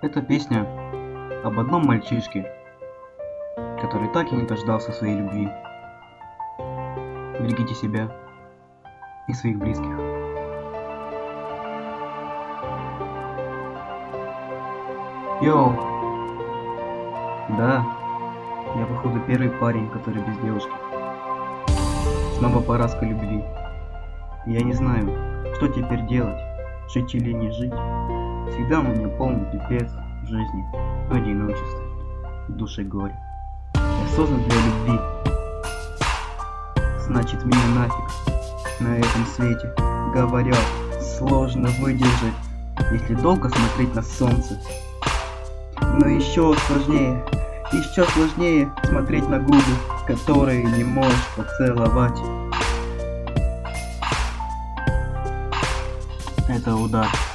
Это песня об одном мальчишке, который так и не дождался своей любви. Берегите себя и своих близких. Йоу! Да, я походу первый парень, который без девушки. Снова поразка любви. Я не знаю, что теперь делать, жить или не жить. Всегда у меня полный пипец в жизни, одиночество, в душе горе. Я создан для любви. Значит, меня нафиг на этом свете. Говорят, сложно выдержать, если долго смотреть на солнце. Но еще сложнее смотреть на губы, которые не можешь поцеловать. Это удар.